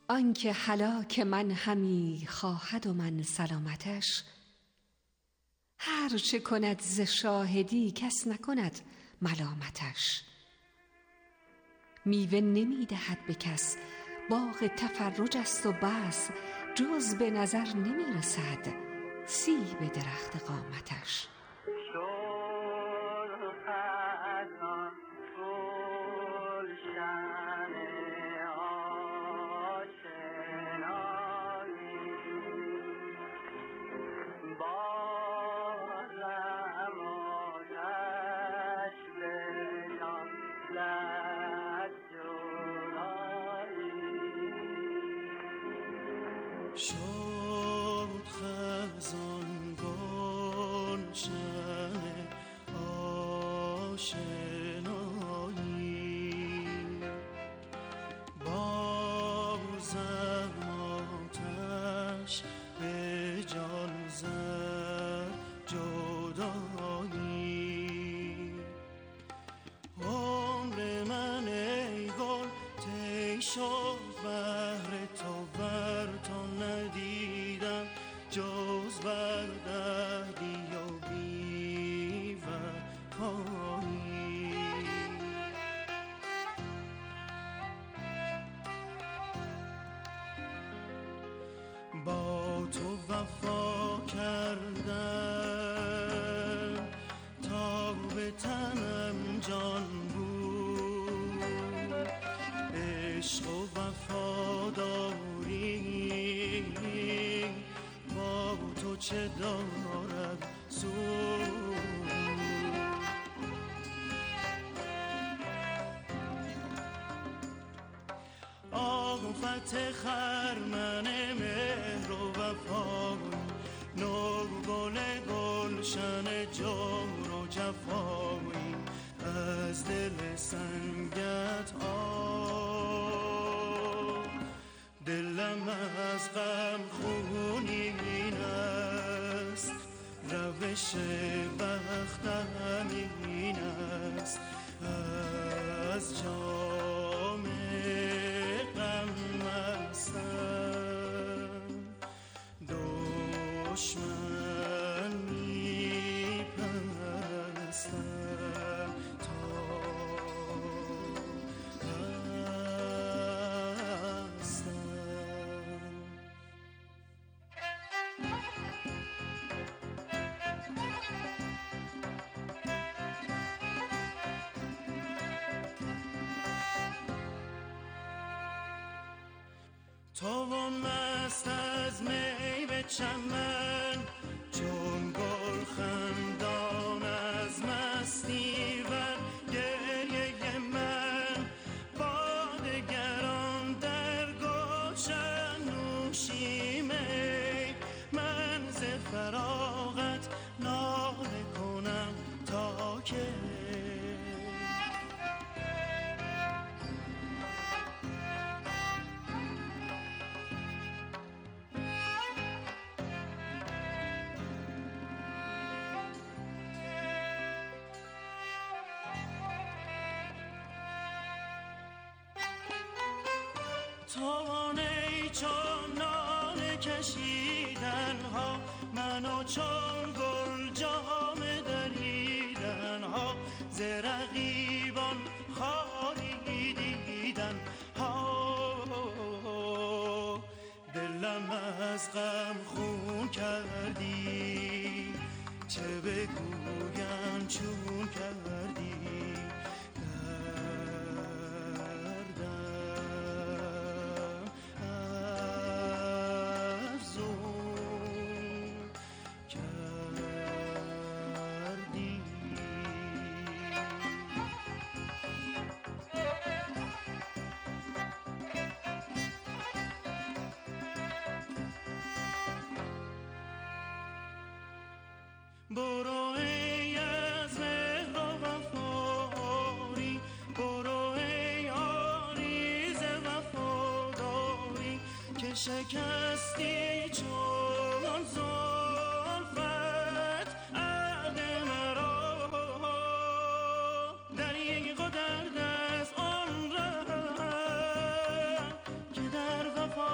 آنکه هلاک من همی خواهد و من سلامتش، هر چه کند ز شاهدی کس نکند ملامتش. میوه نمی دهد به کس باغ تفرج است و بس، جز به نظر نمی رسد سیب درخت قامتش. شد خزان گلشن آشنایی، بازم آتش به جان زد جدایی. عمر من ای گل طی شد بهر تو، بر تو ندیدم جز بر دردی و بی وفایی. با تو وفا کردم تا به تنم جان بود، عشق و وفاداری با تو چه دارد سود. آفت خرمن مهر و وفا، نو گل گلشن جور و جفایی، از دل سنگت دلم از غم خونین است، روش بختم این است، از جام غم مستم دشمن می پرستم تا تو مست از می به چمن، چون گل خندان از مستی ور گریه من، با دگران در گلشن نوشی می، من ز فراغت ناله کنم تا که توانه چون ناله کشیدن ها، منو چون گل جام دریدن ها، ز رقیبان خواهی دیدن ها. دلم از غم خون کردی، چه بگویم چون کردی، برو ای از مهر و وفایی، برو ای آریز وفاداری، که شکستی چون زلفت عهد مرا، دریغ و در دست آن ره که در وفا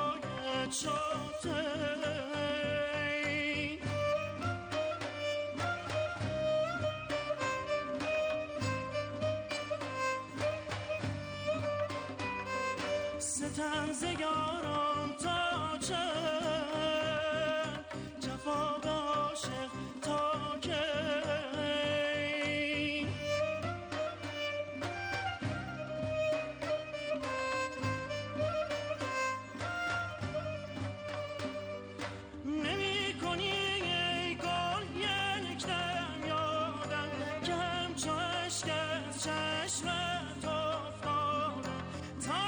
ستم ز یاران تا چند جفا به عاشق تا کی نمی کنی ای گل یک دم یادم که همچو اشک از چشمت افتادم تا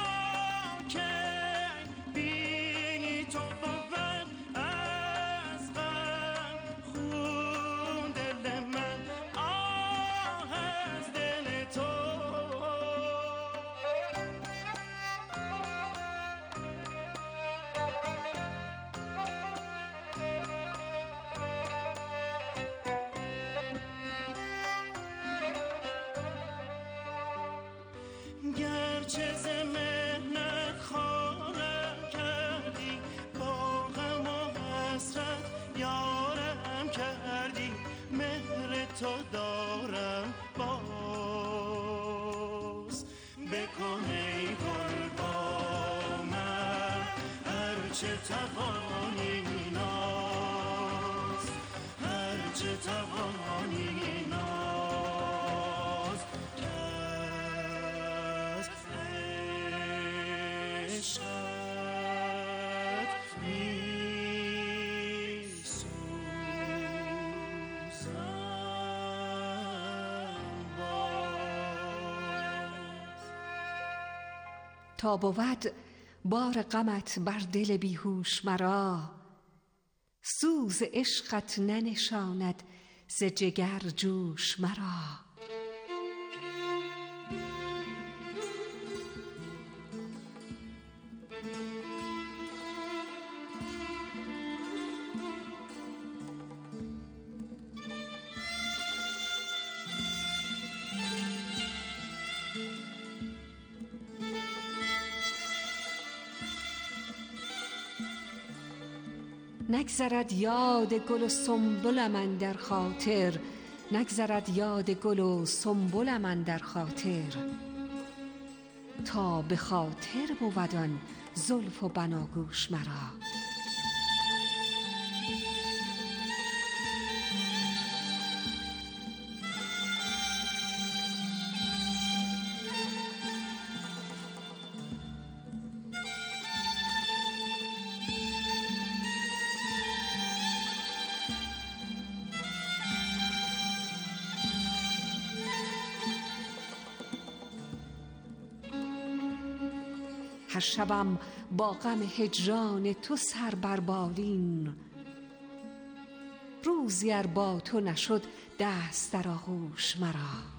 گرچه ز مهنت خارم کردی با غم و حسرت یارم کردی مهر تو دارم باز بکن ای گل با من هرچه توانی ناز هرچه توانی ناز عشقت می‌سوزم باز. تا بود بار غمت بر دل بیهوش مرا، سوز عشقت ننشاند ز جگر جوش مرا. نگذرد یاد گل و سنبلم اندر خاطر، نگذرد یاد گل و سنبلم اندر خاطر، تا به خاطر بود آن زلف و بناگوش مرا. هر شبم با غم هجران تو سر بر بالین، روزی ار با تو نشد دست در آغوش مرا.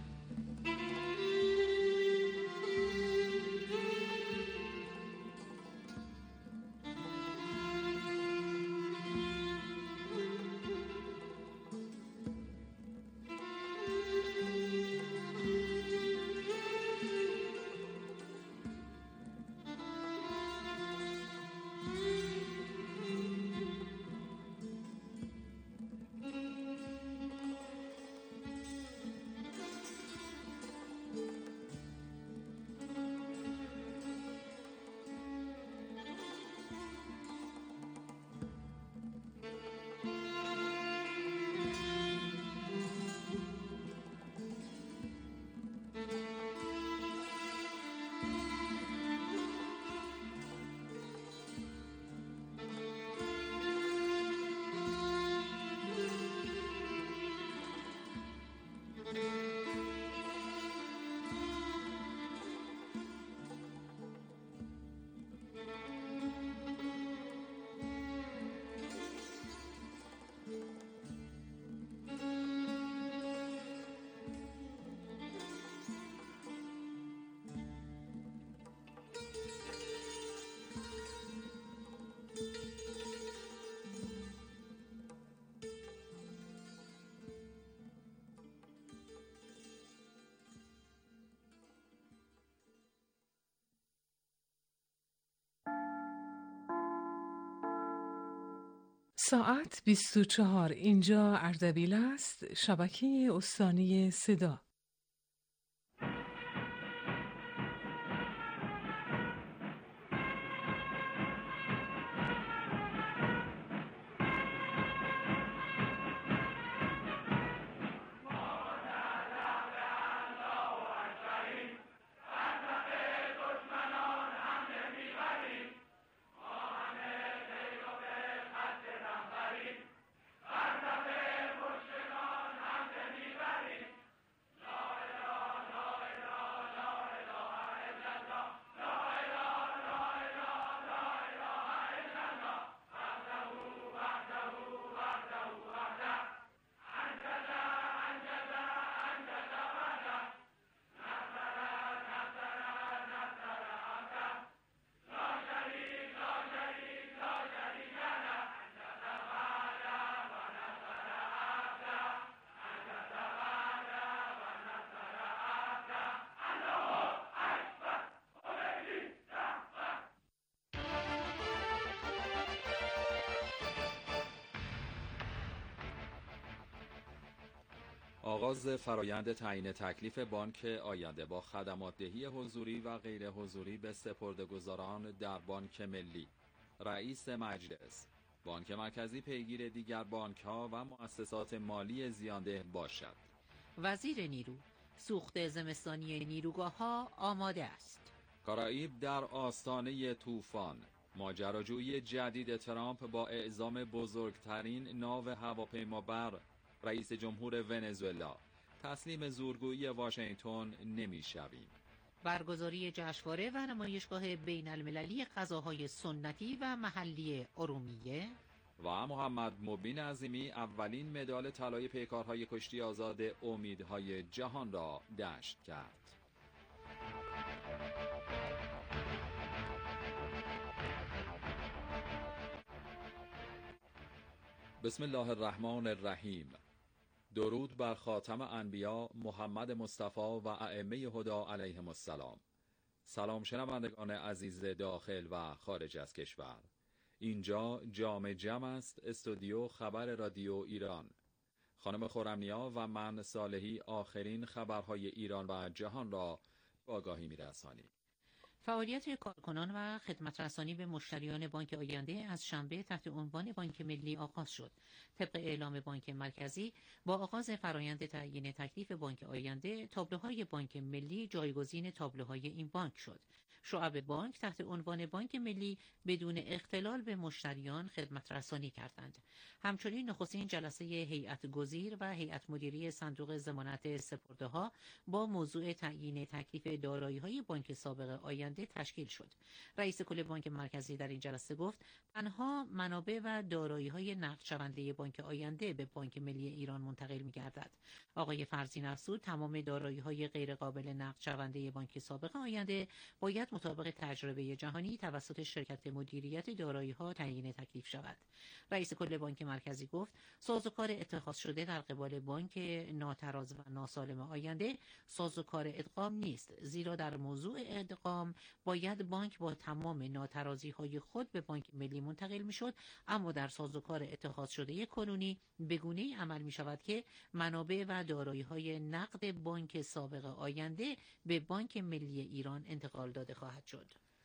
ساعت 24. اینجا اردبیل است، شبکه استانی صدا. آغاز فرایند تعیین تکلیف بانک آینده با خدمات دهی حضوری و غیر حضوری به سپرده‌گذاران در بانک ملی. رئیس مجلس: بانک مرکزی پیگیر دیگر بانک‌ها و مؤسسات مالی زیانده باشد. وزیر نیرو: سوخت زمستانی نیروگاه‌ها آماده است. کارائیب در آستانه طوفان. ماجراجویی جدید ترامپ با اعزام بزرگترین ناو هواپیمابر رئیس جمهور ونزوئلا. تسلیم زورگویی واشنگتن نمی‌شویم. برگزاری جشنواره و نمایشگاه بین المللی غذاهای سنتی و محلی ارومیه. و محمد مبین عظیمی اولین مدال طلای پیکارهای کشتی آزاد امیدهای جهان را دشت کرد. بسم الله الرحمن الرحیم. درود بر خاتم انبیا محمد مصطفی و ائمه هدی علیهم السلام. سلام شنوندگان عزیز داخل و خارج از کشور. اینجا جام جم است، استودیو خبر رادیو ایران. خانم خرمنیا و من صالحی آخرین خبرهای ایران و جهان را به آگاهی می‌رسانیم. فعالیت کارکنان و خدمت رسانی به مشتریان بانک آینده از شنبه تحت عنوان بانک ملی آغاز شد. طبق اعلام بانک مرکزی با آغاز فرایند تعیین تکلیف بانک آینده، تابلوهای بانک ملی جایگزین تابلوهای این بانک شد. شعب بانک تحت عنوان بانک ملی بدون اختلال به مشتریان خدمت رسانی کردند. همچنین نخستین جلسه هیئت گزیر و هیئت مدیره صندوق ضمانت سپرده‌ها با موضوع تعیین تکلیف دارایی‌های بانک سابق آینده تشکیل شد. رئیس کل بانک مرکزی در این جلسه گفت تنها منابع و دارایی‌های نقد شونده بانک آینده به بانک ملی ایران منتقل می‌گردد. آقای فرزین افزود تمام دارایی‌های غیر قابل نقد شونده بانک سابق آینده باید مطابق تجربه جهانی توسط شرکت مدیریت دارایی‌ها تعیین تکلیف شود. رئیس کل بانک مرکزی گفت سازوکار اتخاذ شده در قبال بانک ناتراز و ناسالم آینده سازوکار ادغام نیست، زیرا در موضوع ادغام باید بانک با تمام ناترازی‌های خود به بانک ملی منتقل می‌شد، اما در سازوکار اتخاذ شده کنونی به گونه‌ای عمل می‌شود که منابع و دارایی‌های نقد بانک سابق آینده به بانک ملی ایران انتقال داده خواهد شد.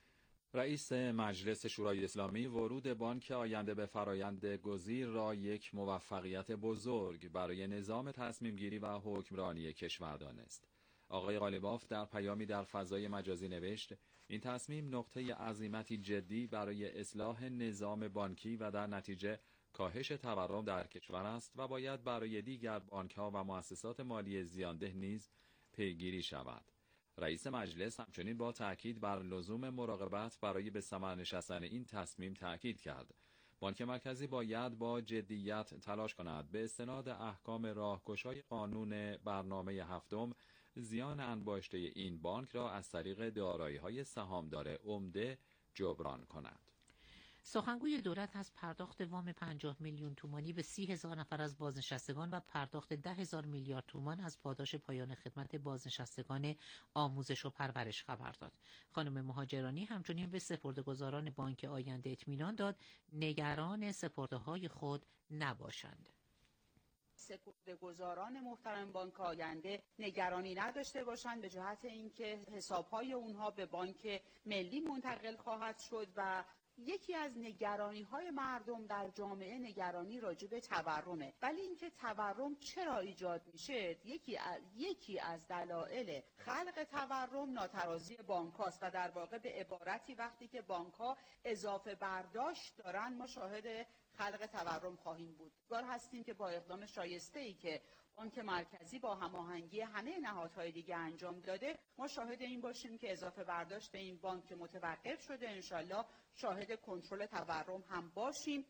رئیس مجلس شورای اسلامی ورود بانک آینده به فرایند گزیر را یک موفقیت بزرگ برای نظام تصمیم گیری و حکمرانی کشور دانست. آقای غالباف در پیامی در فضای مجازی نوشت این تصمیم نقطه عزیمتی جدی برای اصلاح نظام بانکی و در نتیجه کاهش تورم در کشور است و باید برای دیگر بانک‌ها و مؤسسات مالی زیانده نیز پیگیری شود. رئیس مجلس همچنین با تاکید بر لزوم مراقبت برای به ثمر نشستن این تصمیم تاکید کرد. بانک مرکزی باید با جدیت تلاش کند به استناد احکام راهگشای قانون برنامه هفتم زیان انباشته این بانک را از طریق دارایی‌های سهامدار عمده جبران کند. سخنگوی دولت از پرداخت وام 50 میلیون تومانی به 30,000 نفر از بازنشستگان و پرداخت 10,000 میلیارد تومان از پاداش پایان خدمت بازنشستگان آموزش و پرورش خبر داد. خانم مهاجرانی همچنین به سپرده‌گذاران بانک آینده اطمینان داد نگران سپرده‌های خود نباشند. سپرده‌گذاران محترم بانک آینده نگرانی نداشته باشند به جهت اینکه حساب‌های اونها به بانک ملی منتقل خواهد شد و یکی از نگرانی‌های مردم در جامعه نگرانی راجع به تورمه، ولی اینکه تورم چرا ایجاد میشه، یکی از دلایل خلق تورم ناترازی بانک‌هاست و در واقع به عبارتی وقتی که بانک‌ها اضافه برداشت دارن ما شاهد خلق تورم خواهیم بود. امیدوار هستیم که با اقدام شایسته‌ای که بانک مرکزی با هماهنگی همه نهادهای دیگه انجام داده ما شاهد این باشیم که اضافه برداشت این بانک متوقف شده، انشالله شاهد کنترل تورم هم باشیم.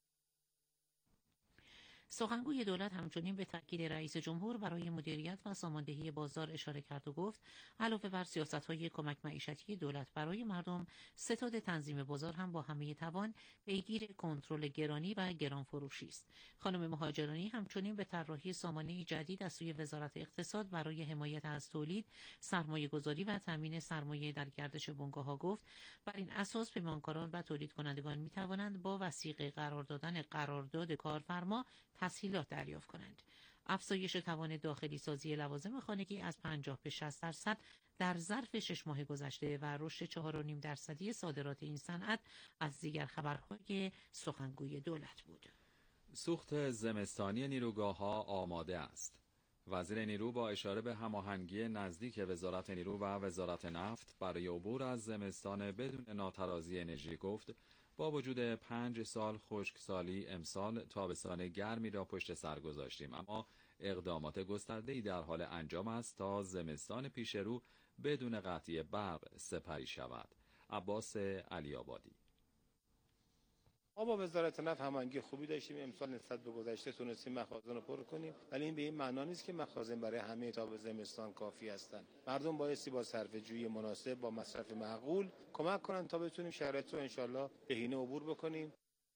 سخنگوی دولت همچنین به تاکید رئیس جمهور برای مدیریت و ساماندهی بازار اشاره کرد و گفت علاوه بر سیاست‌های کمک معیشتی دولت برای مردم، ستاد تنظیم بازار هم با همه توان پیگیر کنترل گرانی و گرانفروشی است. خانم مهاجرانی همچنین به طراحی سامانه جدید از سوی وزارت اقتصاد برای حمایت از تولید، سرمایه‌گذاری و تامین سرمایه در گردش بنگاه‌ها گفت بر این اساس پیمانکاران و تولید کنندگان می‌توانند با وثیقه قرار دادن قرارداد کارفرما تسهیلات دریافت کنند. افزایش توان داخلی سازی لوازم خانگی از 50 به 60% در ظرف 6 ماه گذشته و رشد 4.5% صادرات این صنعت از دیگر خبرهای سخنگوی دولت بود. سوخت زمستانی نیروگاه‌ها آماده است. وزیر نیرو با اشاره به هماهنگی نزدیک وزارت نیرو و وزارت نفت برای عبور از زمستان بدون ناترازی انرژی گفت با وجود 5 سال خشکسالی امسال تابستان گرمی را پشت سر گذاشتیم، اما اقدامات گسترده‌ای در حال انجام است تا زمستان پیش رو بدون قطعی برق سپری شود. عباس علی‌آبادی: ما با وزارت نفت هماهنگی خوبی داشتیم. امسال نسبت به گذشته تونستیم مخازن رو پر کنیم، ولی این به این معنا نیست که مخازن برای همه تا به زمستان کافی هستند. مردم بایستی با صرفه‌جویی مناسب با مصرف معقول کمک کنن تا بتونیم شرایط رو انشالله بهینه عبور بکنیم.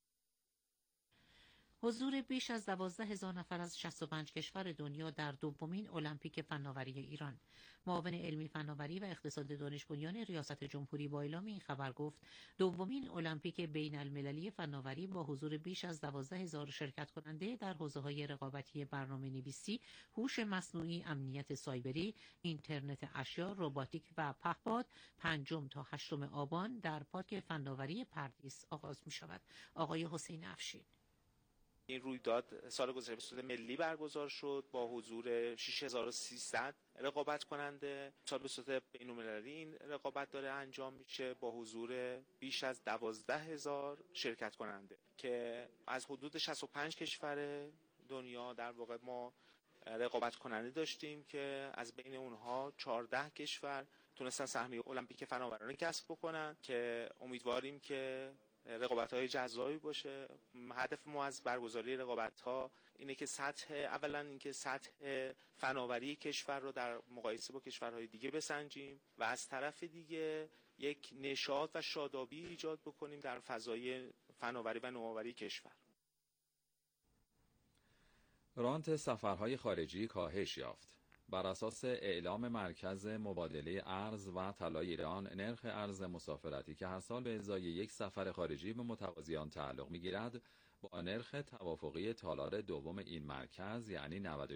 حضور بیش از 12,000 نفر از 65 کشور دنیا در دومین المپیک فناوری ایران. معاون علمی فناوری و اقتصاد دانش بنیان ریاست جمهوری با اعلام این خبر گفت دومین المپیک بین المللی فناوری با حضور بیش از 12,000 شرکت کننده در حوزه‌های رقابتی برنامه‌نویسی، هوش مصنوعی، امنیت سایبری، اینترنت اشیا، رباتیک و پهپاد 5 تا 8 آبان در پارک فناوری پردیس آغاز می‌شود. آقای حسین افشین: این رویداد سال گذشته به صورت ملی برگزار شد با حضور 6300 رقابت کننده. سال به صورت بین‌المللی این رقابت داره انجام میشه با حضور بیش از 12,000 شرکت کننده که از حدود 65 کشور دنیا در واقع ما رقابت کننده داشتیم که از بین اونها 14 کشور تونستن سهمیه المپیک فناورانه کسب بکنن که امیدواریم که رقابت‌های جذابی باشه. هدف ما از برگزاری رقابت‌ها اینه که اولا اینکه سطح فناوری کشور رو در مقایسه با کشورهای دیگه بسنجیم و از طرف دیگه یک نشاط و شادابی ایجاد بکنیم در فضای فناوری و نوآوری کشور. رانت سفرهای خارجی کاهش یافت. بر اساس اعلام مرکز مبادله ارز و طلای ایران، نرخ ارز مسافرتی که هر سال به ازای یک سفر خارجی به متقاضیان تعلق می‌گیرد با نرخ توافقی تالار دوم این مرکز یعنی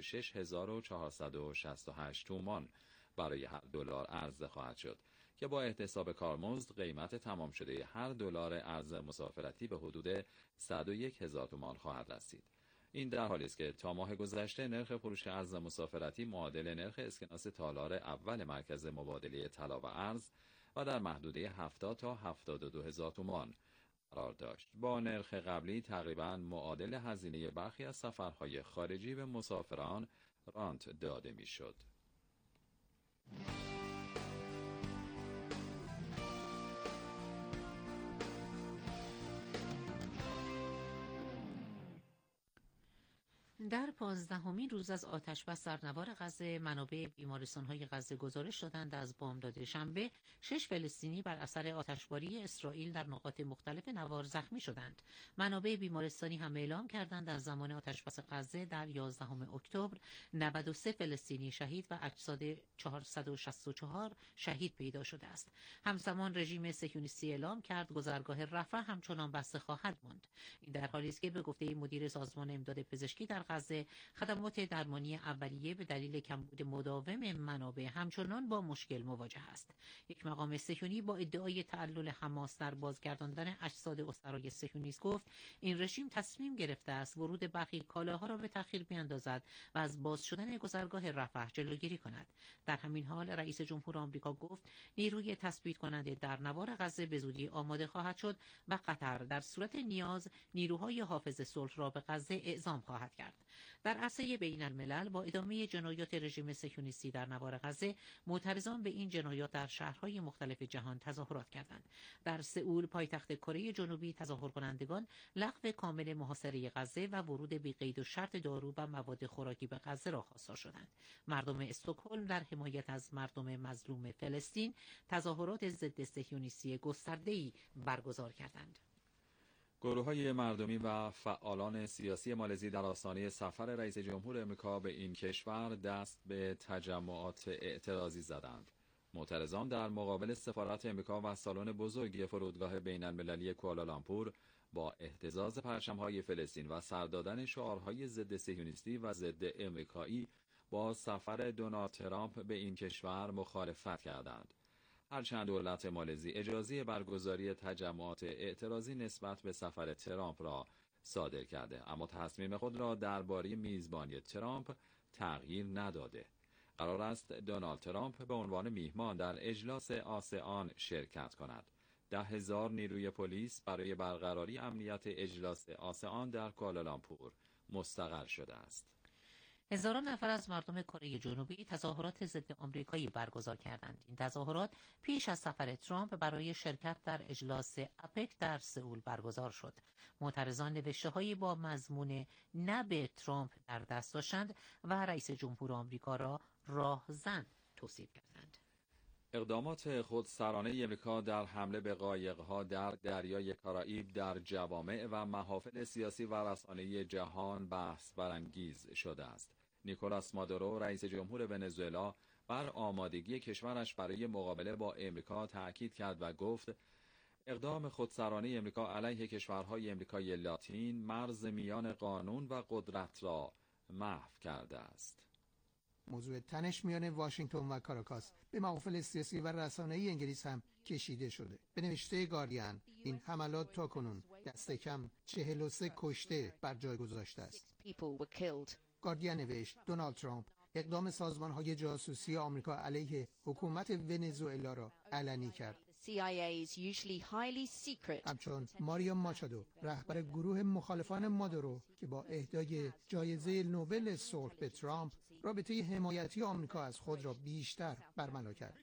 96,468 تومان برای هر دلار عرضه خواهد شد که با احتساب کارمزد قیمت تمام شده هر دلار ارز مسافرتی به حدود 101,000 تومان خواهد رسید. این در حالی است که تا ماه گذشته نرخ فروش ارز مسافرتی معادل نرخ اسکناس تالار اول مرکز مبادله طلا و ارز و در محدوده 70 تا 72,000 تومان قرار داشت. با نرخ قبلی تقریباً معادل هزینه برخی از سفرهای خارجی به مسافران رانت داده میشد. در 15مین روز از آتش‌بس در نوار غزه، منابع بیمارستان‌های غزه گزارش دادند از بامداد شنبه 6 فلسطینی بر اثر آتشباری اسرائیل در نقاط مختلف نوار زخمی شدند. منابع بیمارستانی هم اعلام کردند در زمان آتش‌بس غزه در 11 اکتبر 93 فلسطینی شهید و اجساد 464 شهید پیدا شده است. همزمان رژیم صهیونیستی اعلام کرد گذرگاه رفح همچنان بسته خواهد ماند. این در حالی است که به گفته مدیر سازمان امداد پزشکی در غزه، خدمات درمانی اولیه به دلیل کمبود مداوم منابع همچنان با مشکل مواجه است. یک مقام صهیونی با ادعای تعلل حماس در بازگرداندن اجساد اسرای صهیونیست گفت این رژیم تصمیم گرفته است ورود برخی کالاها را به تأخیر بیاندازد و از باز شدن گذرگاه رفح جلوگیری کند. در همین حال رئیس جمهور آمریکا گفت نیروی تثبیت کننده در نوار غزه به زودی آماده خواهد شد و قطر در صورت نیاز نیروهای حافظ صلح را به غزه اعزام خواهد کرد. در عرصه بین الملل با ادامه جنایات رژیم صهیونیستی در نوار غزه، معترضان به این جنایات در شهرهای مختلف جهان تظاهرات کردند. در سئول پایتخت کره جنوبی، تظاهر کنندگان لغو کامل محاصره غزه و ورود بی قید و شرط دارو و مواد خوراکی به غزه را خواستار شدند. مردم استکهلم در حمایت از مردم مظلوم فلسطین تظاهرات ضد صهیونیستی گسترده‌ای برگزار کردند. گروه‌های مردمی و فعالان سیاسی مالزی در آستانه سفر رئیس جمهور آمریکا به این کشور دست به تجمعات اعتراضی زدند. معترضان در مقابل سفارت آمریکا و سالن بزرگی فرودگاه بین‌المللی کوالالامپور با اهتزاز پرچم‌های فلسطین و سر دادن شعارهای ضد صهیونیستی و ضد آمریکایی با سفر دونالد ترامپ به این کشور مخالفت کردند. هرچند دولت مالزی اجازه برگزاری تجمعات اعتراضی نسبت به سفر ترامپ را صادر کرده، اما تصمیم خود را درباره میزبانی ترامپ تغییر نداده. قرار است دونالد ترامپ به عنوان میهمان در اجلاس آسئان شرکت کند. 10,000 نیروی پلیس برای برقراری امنیت اجلاس آسئان در کوالالامپور مستقر شده است. هزاران نفر از مردم کره جنوبی تظاهرات ضد آمریکایی برگزار کردند. این تظاهرات پیش از سفر ترامپ برای شرکت در اجلاس اپک در سئول برگزار شد. معترضان نوشته‌هایی با مضمون نه به ترامپ در دست داشتند و رئیس جمهور آمریکا را راهزن توصیف کردند. اقدامات خودسرانه آمریکا در حمله به قایق‌ها در دریای کارائیب در جوامع و محافل سیاسی و رسانه‌ای جهان بحث برانگیز شده است. نیکولاس مادورو رئیس جمهور ونزوئلا بر آمادگی کشورش برای مقابله با آمریکا تأکید کرد و گفت اقدام خودسرانه آمریکا علیه کشورهای آمریکای لاتین مرز میان قانون و قدرت را محو کرده است. موضوع تنش میان واشنگتن و کاراکاس به محافل سیاسی و رسانه‌ای انگلیس هم کشیده شده. به نوشته گاردین این حملات تاکنون دست کم 43 کشته بر جای گذاشته است. گاردین نوشت دونالد ترامپ اقدام سازمان‌های جاسوسی آمریکا علیه حکومت ونزوئلا را علنی کرد. همچون ماریا ماچادو رهبر گروه مخالفان مادورو که با اهدای جایزه نوبل صلح به ترامپ رابطه حمایتی آمریکا از خود را بیشتر برملا کرد.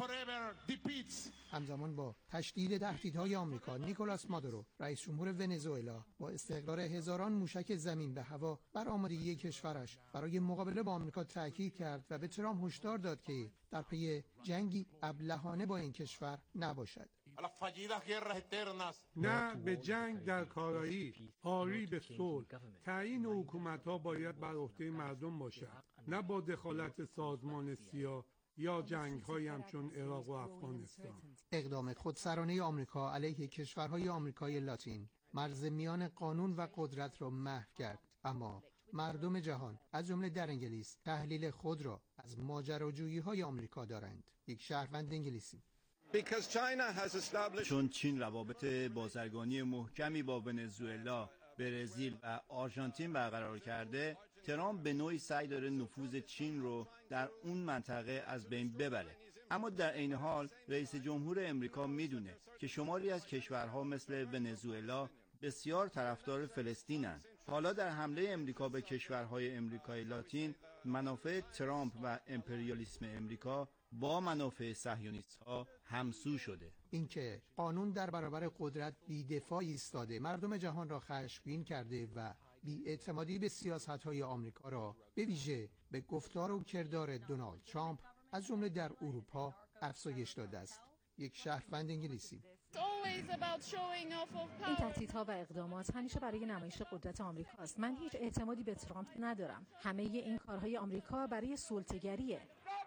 همزمان با تشدید تهدیدهای آمریکا، نیکولاس مادورو رئیس جمهور ونزوئلا با استقرار هزاران موشک زمین به هوا بر آمادگی کشورش برای مقابله با آمریکا تاکید کرد و به ترامپ هشدار داد که در پی جنگی ابلهانه با این کشور نباشد. نه به جنگ در کارایی، آری به صلح. تعیین حکومت‌ها باید بر عهده مردم باشد، نه با دخالت سازمان سیا یا جنگ‌های همچون عراق و افغانستان. اقدام خودسرانه آمریکا علیه کشورهای آمریکای لاتین مرز میان قانون و قدرت را محو کرد، اما مردم جهان از جمله در انگلیس تحلیل خود را از ماجراجویی‌های آمریکا دارند. یک شهروند انگلیسی: چون چین روابط بازرگانی محکمی با ونزوئلا، برزیل و آرژانتین برقرار کرده، ترامپ به نوعی سعی داره نفوذ چین رو در اون منطقه از بین ببره. اما در عین حال رئیس جمهور امریکا میدونه که شماری از کشورها مثل ونزوئلا بسیار طرفدار فلسطینن. حالا در حمله امریکا به کشورهای امریکای لاتین، منافع ترامپ و امپریالیسم امریکا با منافع صهیونیست‌ها همسو شده. اینکه قانون در برابر قدرت بی‌دفاع ایستاده، مردم جهان را خشمگین کرده و بی‌اعتمادی به سیاست‌های آمریکا را به ویژه به گفتار و کردار دونالد ترامپ از جمله در اروپا افزایش داده است. یک شهروند انگلیسی: این تهدیدها و اقدامات همیشه برای نمایش قدرت آمریکا است. من هیچ اعتمادی به ترامپ ندارم. همه این کارهای آمریکا برای سلطه‌گریه.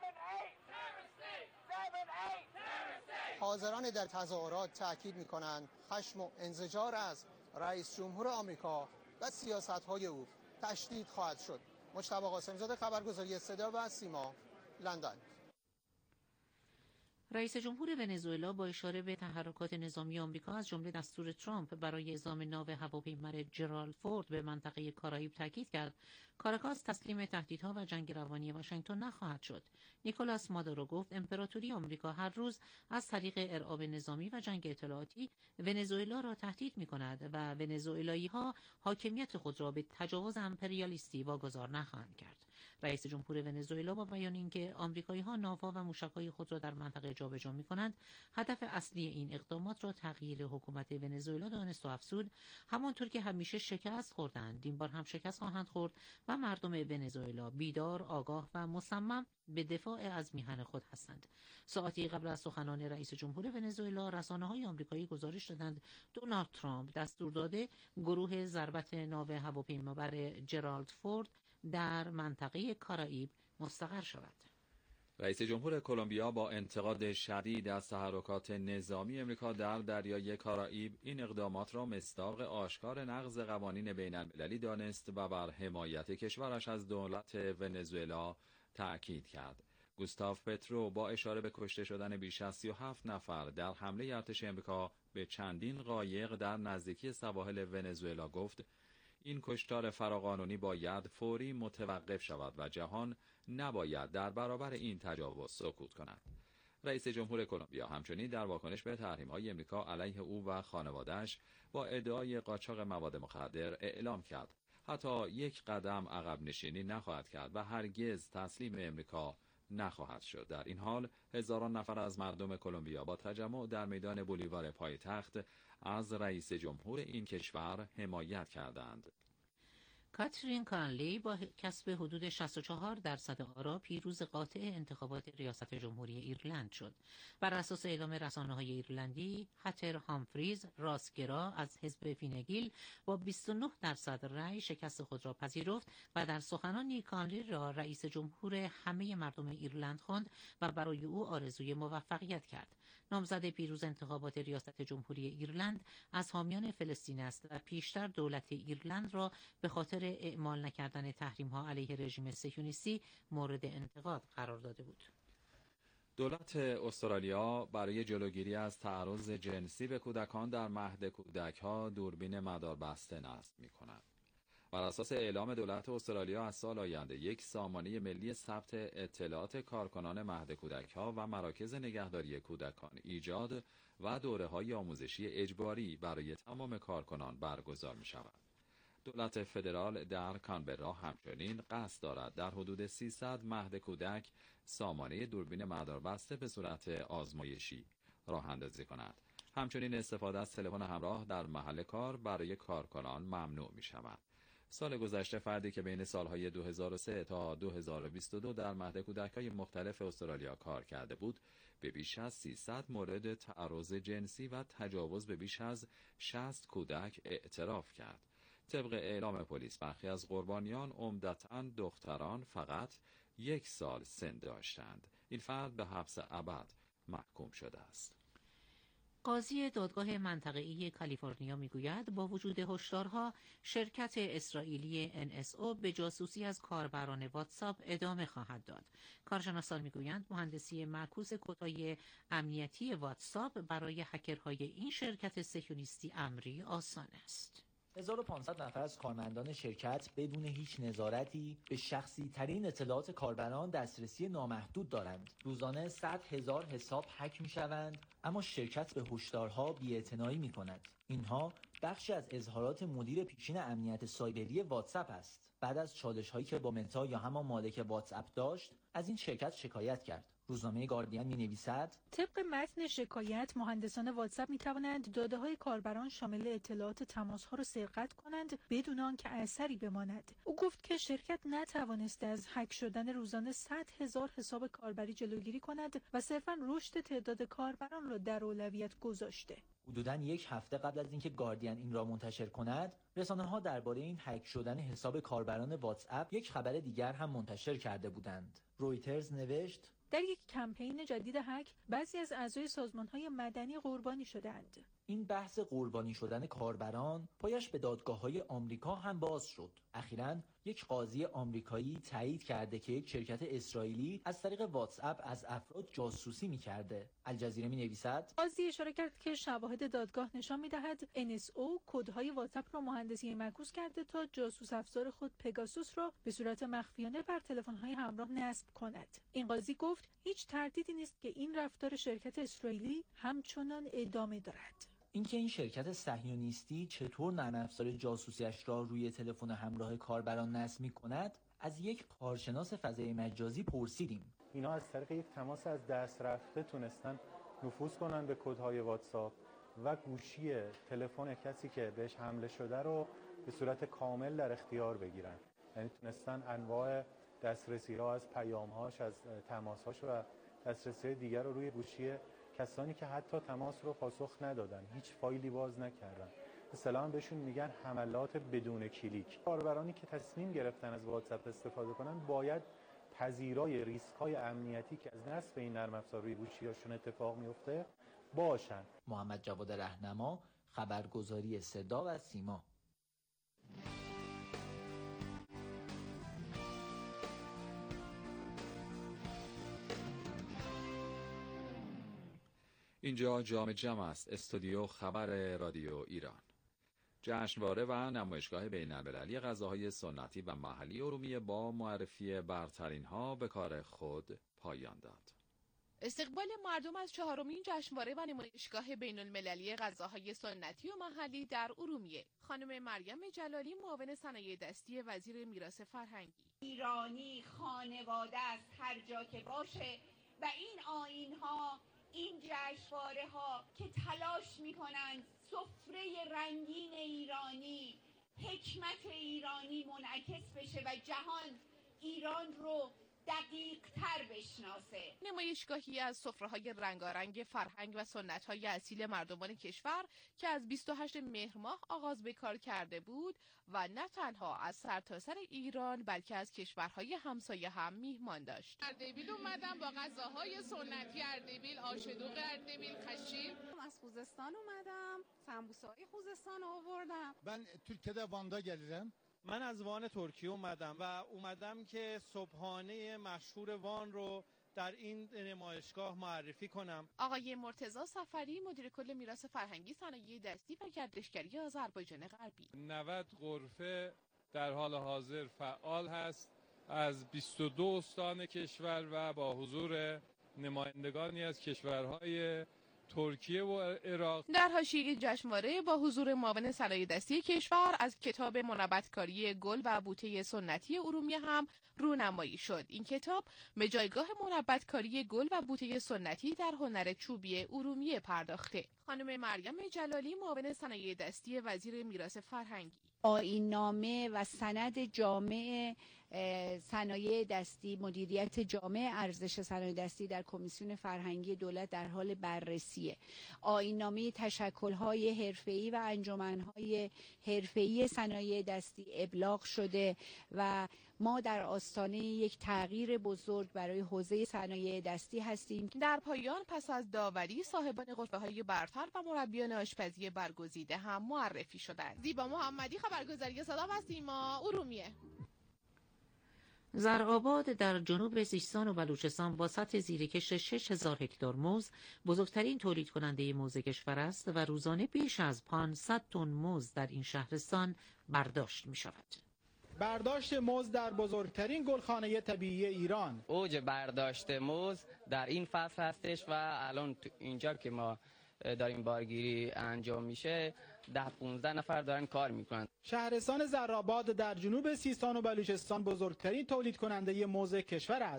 حاضران در تظاهرات تاکید می‌کنند خشم و انزجار از رئیس جمهور آمریکا و سیاست‌های او تشدید خواهد شد. مجتبی قاسم‌زاده، خبرگزاری صدا و سیما، لندن. رئیس جمهور ونزوئلا با اشاره به تحرکات نظامی آمریکا از جمله دستور ترامپ برای اعزام ناو هواپیمای جرالد فورد به منطقه کارائیب تاکید کرد کاراکاس تسلیم تهدیدها و جنگ روانی واشنگتن نخواهد شد. نیکولاس مادورو گفت امپراتوری آمریکا هر روز از طریق ارعاب نظامی و جنگ اطلاعاتی ونزوئلا را تهدید می‌کند و ونزوئلایی‌ها حاکمیت خود را به تجاوز امپریالیستی واگذار نخواهند کرد. رئیس جمهور ونزوئلا با بیان اینکه آمریکایی‌ها ناوها و موشک‌های خود را در منطقه جابجا می‌کنند، هدف اصلی این اقدامات را تغییر حکومت ونزوئلا دانست و افزود همانطور که همیشه شکست خوردند، این بار هم شکست خواهند خورد و مردم ونزوئلا بیدار، آگاه و مصمم به دفاع از میهن خود هستند. ساعتی قبل از سخنان رئیس جمهور ونزوئلا، رسانه‌های آمریکایی گزارش دادند دونالد ترامپ دستور داده گروه ضربت ناو هواپیمابر جرالد فورد در منطقه کارائیب مستقر شود. رئیس جمهور کلمبیا با انتقاد شدید از تحرکات نظامی امریکا در دریای کارائیب این اقدامات را مصداق آشکار نقض قوانین بین المللی دانست و بر حمایت کشورش از دولت ونزوئلا تأکید کرد. گوستاو پترو با اشاره به کشته شدن بیش از 37 نفر در حمله ارتش امریکا به چندین قایق در نزدیکی سواحل ونزوئلا گفت این کشتار فراقانونی باید فوری متوقف شود و جهان نباید در برابر این تجاوز سکوت کند. رئیس جمهور کلمبیا همچنین در واکنش به تحریم‌های امریکا علیه او و خانواده‌اش با ادعای قاچاق مواد مخدر اعلام کرد حتی یک قدم عقب نشینی نخواهد کرد و هرگز تسلیم امریکا نخواهد شد. در این حال هزاران نفر از مردم کلمبیا با تجمع در میدان بولیوار پایتخت از رئیس جمهور این کشور حمایت کردند. کاترین کانلی با کسب حدود 64% آرا پیروز قاطع انتخابات ریاست جمهوری ایرلند شد. بر اساس اعلام رسانه‌های ایرلندی، هتر هامفریز راستگرا از حزب فینگیل با 29% رأی شکست خود را پذیرفت و در سخنانی کانلی را رئیس جمهور همه مردم ایرلند خواند و برای او آرزوی موفقیت کرد. نامزد پیروز انتخابات ریاست جمهوری ایرلند از حامیان فلسطین است و پیشتر دولت ایرلند را به خاطر اعمال نکردن تحریم‌ها علیه رژیم صهیونیستی مورد انتقاد قرار داده بود. دولت استرالیا برای جلوگیری از تعرض جنسی به کودکان در مهد کودک‌ها دوربین مداربسته نصب می‌کند. بر اساس اعلام دولت استرالیا از سال آینده یک سامانه ملی ثبت اطلاعات کارکنان مهد کودک‌ها و مراکز نگهداری کودکان ایجاد و دوره‌های آموزشی اجباری برای تمام کارکنان برگزار می‌شود. دولت فدرال در کانبرا همچنین قصد دارد در حدود 300 مهد کودک سامانه دوربین مداربسته به صورت آزمایشی راه اندازی کند. همچنین استفاده از تلفن همراه در محل کار برای کارکنان ممنوع می شود. سال گذشته فردی که بین سالهای 2003 تا 2022 در مهد کودک‌های مختلف استرالیا کار کرده بود، به بیش از 300 مورد تعرض جنسی و تجاوز به بیش از 60 کودک اعتراف کرد. طبق اعلام پلیس برخی از قربانیان عمدتاً دختران فقط 1 سال سن داشتند. این فرد به حبس ابد محکوم شده است. قاضی دادگاه منطقه‌ای کالیفرنیا میگوید با وجود هشدارها شرکت اسرائیلی NSO به جاسوسی از کاربران واتساپ ادامه خواهد داد. کارشناسان میگویند مهندسی معکوس کدهای امنیتی واتساپ برای هکرهای این شرکت صهیونیستی امری آسان است. 1500 نفر از کارمندان شرکت بدون هیچ نظارتی به شخصی ترین اطلاعات کاربران دسترسی نامحدود دارند. روزانه 100,000 حساب هک می شوند، اما شرکت به هشدارها بی‌اعتنایی می کند. اینها بخشی از اظهارات مدیر پیشین امنیت سایبری واتساپ است. بعد از چالش هایی که با متا یا همان مالک واتساپ داشت، از این شرکت شکایت کرد. روزنامه گاردین می‌نویسد طبق متن شکایت مهندسان واتساپ می‌توانند داده‌های کاربران شامل اطلاعات تماس‌ها را سرقت کنند بدون آنکه اثری بماند. او گفت که شرکت نتوانسته از هک شدن روزانه 100,000 حساب کاربری جلوگیری کند و صرفاً رشد تعداد کاربران را در اولویت گذاشته. حدوداً یک هفته قبل از اینکه گاردین این را منتشر کند، رسانه‌ها درباره این هک شدن حساب کاربران واتساپ یک خبر دیگر هم منتشر کرده بودند. رویترز نوشت در یک کمپین جدید هک بعضی از اعضای سازمان‌های مدنی قربانی شدند. این بحث قربانی شدن کاربران پایش به دادگاه‌های آمریکا هم باز شد. اخیراً یک قاضی آمریکایی تایید کرده که یک شرکت اسرائیلی از طریق واتساپ از افراد جاسوسی می‌کرده. الجزیره می‌نویسد قاضی اشاره کرد که شواهد دادگاه نشان می‌دهد NSO کدهای واتساپ را مهندسی معکوس کرده تا جاسوس افزار خود پگاسوس را به صورت مخفیانه بر تلفن‌های همراه نصب کند. این قاضی گفت هیچ تردیدی نیست که این رفتار شرکت اسرائیلی همچنان ادامه دارد. اینکه این شرکت صهیونیستی چطور نرم افزار جاسوسیش را روی تلفن همراه کاربران نصب می‌کند، از یک کارشناس فضای مجازی پرسیدیم. اینا از طریق یک تماس از دست رفته تونستن نفوذ کنن به کدهای واتساپ و گوشی تلفن کسی که بهش حمله شده رو به صورت کامل در اختیار بگیرن. یعنی تونستن انواع دسترسی‌ها از پیام‌هاش، از تماس‌هاش و دسترسی‌های دیگر رو روی گوشی کسانی که حتی تماس رو پاسخ ندادن، هیچ فایلی باز نکردن. اصطلاحاً بهشون میگن حملات بدون کلیک. کاربرانی که تصمیم گرفتن از واتساپ استفاده کنن باید پذیرای ریسک‌های امنیتی که از نصب این نرم افزار روی گوشی‌هاشون اتفاق میفته باشن. محمد جواد رهنما، خبرگزاری صدا و سیما. اینجا جام جمع است، استودیو خبر رادیو ایران. جشنواره و نمایشگاه بین‌المللی غذاهای سنتی و محلی ارومیه با معرفی برترین‌ها به کار خود پایان داد. استقبال مردم از چهارمین جشنواره و نمایشگاه بین‌المللی غذاهای سنتی و محلی در ارومیه، خانم مریم جلالی، معاون صنایع دستی وزیر میراث فرهنگی. ایرانی خانواده است هر جا که باشه و این آیین‌ها، این جشنواره‌ها که تلاش می‌کنند سفره رنگین ایرانی، حکمت ایرانی منعکس بشه و جهان ایران رو دقیق‌تر بشناسه. نمایشگاهی از سفره‌های رنگارنگ فرهنگ و سنت‌های اصیل مردمان کشور که از 28 مهر ماه آغاز به کار کرده بود و نه تنها از سرتاسر ایران بلکه از کشورهای همسایه هم میهمان داشت. اردبیل اومدم با غذاهای سنتی اردبیل، آشدوق اردبیل، خشیل. از خوزستان اومدم، سمبوسه‌های خوزستان آوردم. من Türkiye'de Van'da gelirim. من از وان ترکیه اومدم و اومدم که صبحانه مشهور وان رو در این نمایشگاه معرفی کنم. آقای مرتضی سفری، مدیر کل میراث فرهنگی، صنایع دستی و گردشگری آذربایجان غربی. 90 غرفه در حال حاضر فعال هست از 22 استان کشور و با حضور نمایندگانی از کشورهای ترکیه و عراق. در حاشیه جشنواره با حضور معاون صنایع دستی کشور از کتاب منبتکاری گل و بوته سنتی ارومیه هم رونمایی شد. این کتاب به جایگاه منبتکاری گل و بوته سنتی در هنر چوبی ارومیه پرداخته. خانم مریم جلالی، معاون صنایع دستی وزیر میراث فرهنگی. آیین‌نامه و سند جامع صنایع دستی، مدیریت جامع ارزش صنایع دستی در کمیسیون فرهنگی دولت در حال بررسیه. آیین‌نامه تشکل‌های حرفه‌ای و انجمن‌های حرفه‌ای صنایع دستی ابلاغ شده و ما در آستانه یک تغییر بزرگ برای حوزه صنایع دستی هستیم. در پایان پس از داوری صاحبان غرفه‌های برتر و مربیان آشپزی برگزیده هم معرفی شدند. زیبا محمدی، خبرگزاری صدا و سیما، ارومیه. زرآباد در جنوب سیستان و بلوچستان با سطح زیرکش 6000 هکتار موز بزرگترین تولید کننده موز کشور است و روزانه بیش از 500 تن موز در این شهرستان برداشت می شود. برداشت موز در بزرگترین گلخانه طبیعی ایران. اوج برداشت موز در این فصل هستش و الان اینجا که ما داریم بارگیری انجام میشه 10-15 نفر دارن کار میکنن. شهرستان زرآباد در جنوب سیستان و بلوچستان بزرگترین تولید کننده موز کشور است.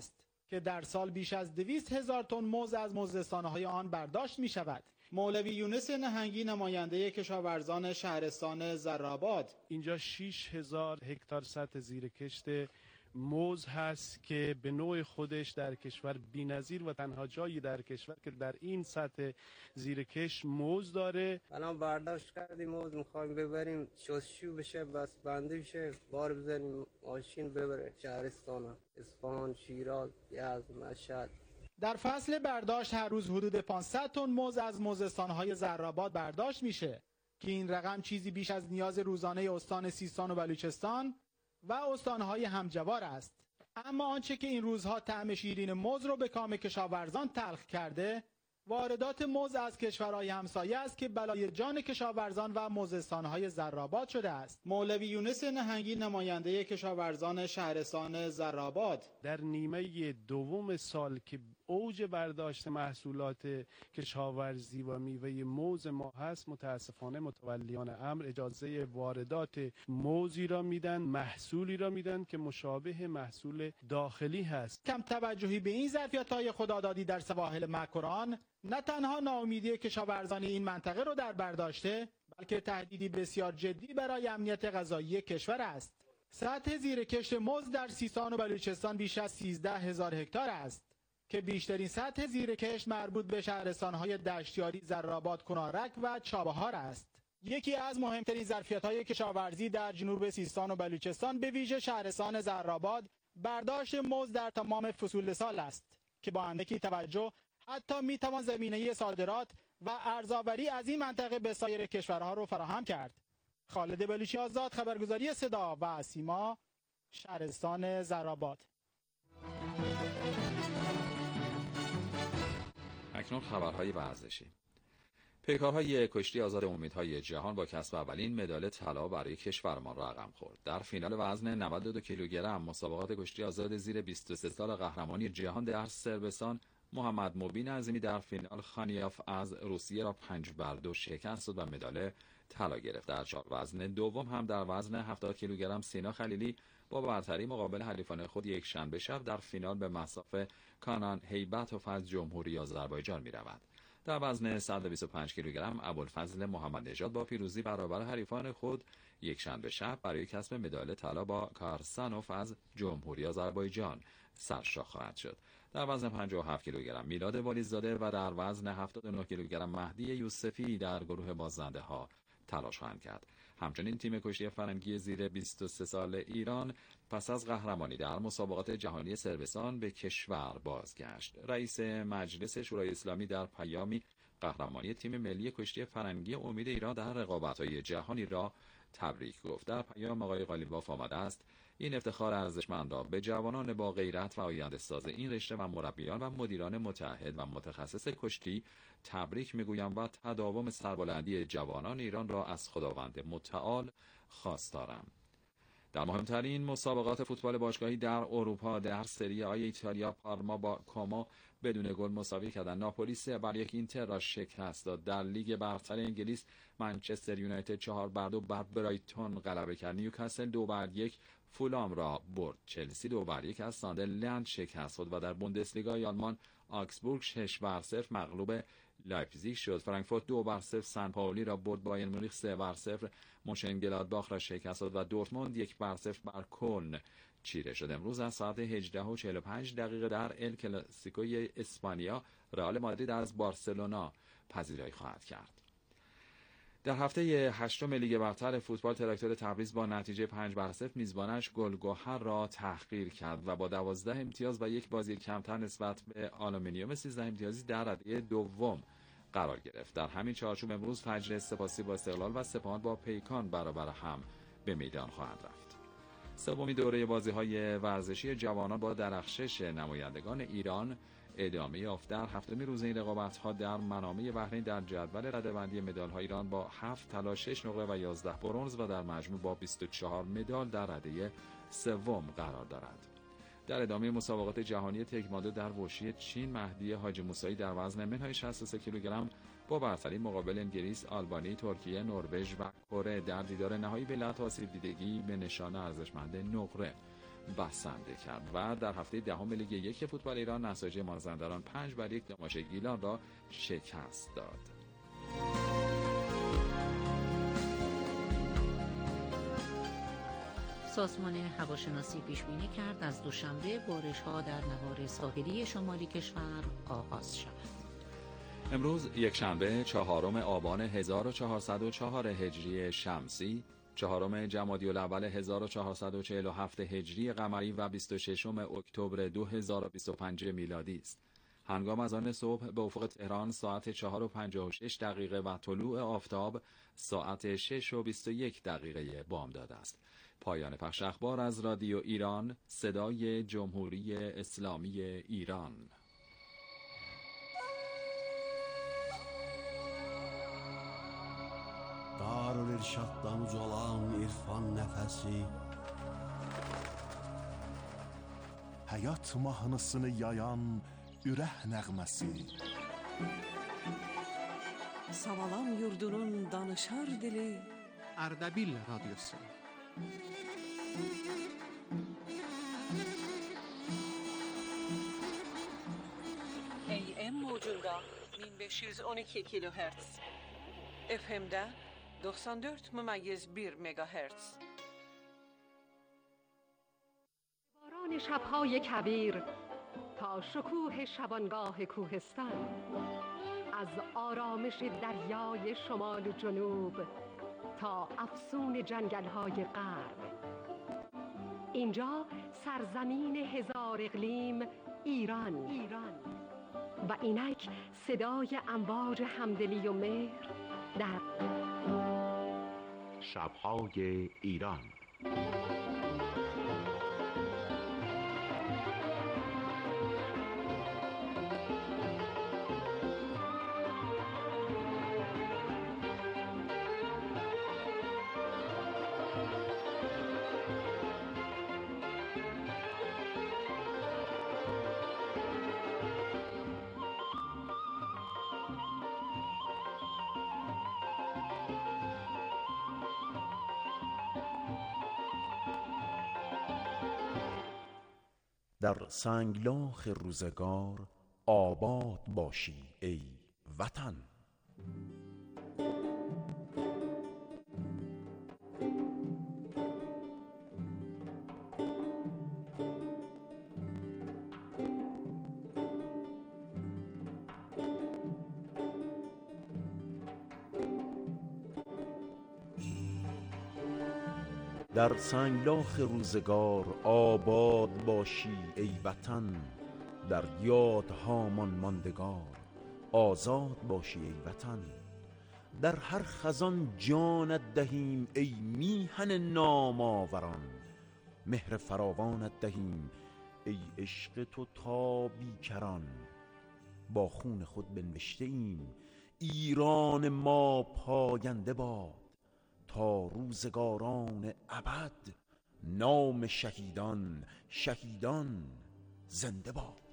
که در سال بیش از 200,000 تن موز از موزستانهای آن برداشت می شود. مولوی یونس نهنگی نماینده کشاورزان شهرستان زراباد: اینجا 6,000 هکتار سطح زیرکشت موز هست که به نوع خودش در کشور بی‌نظیر و تنها جایی در کشور که در این سطح زیرکشت موز داره. الان برداشت کردیم موز، می‌خوایم ببریم شستشو بشه، بس بنده بشه، بار بزنیم ماشین ببره شهرستان اصفهان، شیراز، یزد، مشهد. در فصل برداشت هر روز حدود 500 تن موز از موزستان‌های زراباد برداشت میشه که این رقم چیزی بیش از نیاز روزانه استان سیستان و بلوچستان و استان‌های همجوار است. اما آنچه که این روزها طعم شیرین موز رو به کام کشاورزان تلخ کرده، واردات موز از کشورهای همسایه است که بلای جان کشاورزان و موزستان‌های زراباد شده است. مولوی یونس نهنگی نماینده کشاورزان شهرستان زراباد: در نیمه دوم سال که اوج برداشت محصولات کشاورزی و میوه موز ما هست، متاسفانه متولیان امر اجازه واردات موزی را میدن، محصولی را میدن که مشابه محصول داخلی هست. کم توجهی به این ظرفیت‌های خدادادی در سواحل مکران نه تنها ناامیدی کشاورزان این منطقه رو در بر داشته، بلکه تهدیدی بسیار جدی برای امنیت غذایی کشور است. سطح زیرکشت موز در سیستان و بلوچستان بیش از 13,000 هکتار است که بیشترین سطح زیرکشت مربوط به شهرستان‌های دشتیاری، زراباد، کنارک و چابهار است. یکی از مهمترین ظرفیت‌های کشاورزی در جنوب سیستان و بلوچستان به ویژه شهرستان زراباد برداشت موز در تمام فصول سال است که با اندکی توجه حتی میتوان زمینه صادرات و ارزآوری از این منطقه به سایر کشورها رو فراهم کرد. خالد بلوچی آزاد، خبرگزاری صدا و سیما، شهرستان زراباد. اکنون خبرهای ورزشی. پیکارهای کشتی آزاد امیدهای جهان با کسب اولین مدال طلا برای کشورمان رقم خورد. در فینال وزن 92 کیلوگرم مسابقات کشتی آزاد زیر 23 سال قهرمانی جهان در صربستان، محمد مبین عظیمی در فینال خانیاف از روسیه را 5-2 شکست داد و مدال طلا گرفت. در چهار وزن دوم هم در وزن 70 کیلوگرم سینا خلیلی با برتری مقابل حریفان خود یک شنبه شب در فینال به مصاف کانان هیبتوف از جمهوری آذربایجان می‌رود. در وزن 125 کیلوگرم ابوالفضل محمد نژاد با پیروزی برابر حریفان خود یک شنبه شب برای کسب مدال طلا با کارسانوف از جمهوری آذربایجان سرشاخ خواهد شد. در وزن 57 کیلوگرم میلاد والیزاده و در وزن 79 کیلوگرم مهدی یوسفی در گروه بازنده ها تلاش خواهند کرد. همچنین تیم کشتی فرنگی زیر 23 سال ایران پس از قهرمانی در مسابقات جهانی صربستان به کشور بازگشت. رئیس مجلس شورای اسلامی در پیامی قهرمانی تیم ملی کشتی فرنگی امید ایران در رقابت‌های جهانی را تبریک گفت. در پیام آقای قالیباف آمده است: این افتخار ارزشمند را به جوانان با غیرت و آینده‌ساز این رشته و مربیان و مدیران متعهد و متخصص کشتی تبریک میگویم و تداوم سربلندی جوانان ایران را از خداوند متعال خواستارم. در مهمترین مسابقات فوتبال باشگاهی در اروپا در سری آ ایتالیا پارما با کومو بدون گل مساوی کردند. ناپولی 3-1 اینتر را شکست داد. در لیگ برتر انگلیس منچستر یونایتد 4-2 بر برایتون غلبه کرد. نیوکاسل 2-1 فولام را برد. چلسی 2-1 از ساندرلند شکست خورد و در بوندسلیگا آلمان آکسبورگ 6-0 مغلوب لایپزیگ شد. فرانکفورت 2-0 سن پائولی را برد. بایر مونیخ 3-0 مونشنگلادباخ را شکست داد و دورتموند 1-0 بر کلن چیره شد. امروز از ساعت 18:45 در ال کلاسیکوی اسپانیا رئال مادرید از بارسلونا پذیرایی خواهد کرد. در هفته هشتم لیگ برتر فوتبال تراکتور تبریز با نتیجه 5-0 میزبانش گلگهر را تحقیر کرد و با 12 امتیاز و یک بازی کمتر نسبت به آلومینیوم 13 امتیازی در رده دوم قرار گرفت. در همین چارچوب امروز فجر سپاسی با استقلال و سپاهان با پیکان برابر هم به میدان خواهند رفت. سومین دوره بازی‌های ورزشی جوانان با درخشش نمایندگان ایران ادامه یافت. در هفتمین روز این رقابت‌ها در منامه بحرین در جدول رده‌بندی مدال‌های ایران با 7 طلا، 6 نقره و 11 برنز و در مجموع با 24 مدال در رده سوم قرار دارد. در ادامه مسابقات جهانی تکواندو در وشی چین مهدی حاجی موسایی در وزن منهای 63 کیلوگرم با برتری مقابل انگلیس، آلبانی، ترکیه، نروژ و کره در دیدار نهایی به علت آسیب دیدگی به نشان ارزشمند نقره بسنده کرد و در هفته دهم لیگ 1 فوتبال ایران نساجی مازندران 5-1 دماشه گیلان را شکست داد. سازمان هواشناسی پیش بینی کرد از دوشنبه بارش‌ها در نوار ساحلی شمالی کشور آغاز شود. امروز یکشنبه 4 آبان 1404 هجری شمسی، 4 جمادی الاول 1447 هجری قمری و 26 اکتبر 2025 میلادی است. هنگام از آن صبح به افق تهران ساعت 4:56 و طلوع آفتاب ساعت 6:21 بامداد است. پایان پخش اخبار از رادیو ایران، صدای جمهوری اسلامی ایران. Darülirşaddan uzalan irfan nəfəsi, həyat mahnısını yayan ürək nəğməsi, Savalan yurdunun danışar dili, Ardabil Radyosu. AM موجunda 1512 kilohertz, FM'de 94.1 megahertz. باران شب‌های کویر تا شکوه شبانگاه کوهستان، از آرامش دریای شمال و جنوب تا افسون جنگل‌های غرب. اینجا سرزمین هزار اقلیم ایران و اینک صدای امواج همدلی و مهر در شب‌های ایران. در سنگلاخ روزگار آباد باشی ای وطن. در سنگلاخ روزگار آباد باشی ای وطن، در یادهامان ماندگار آزاد باشی ای وطن. در هر خزان جانت دهیم ای میهن نام آوران، مهر فراوانت دهیم ای عشق تو تا بیکران. با خون خود بنوشته ایم ایران ما پاینده باد، تا روزگاران ابد نام شهیدان زنده باد.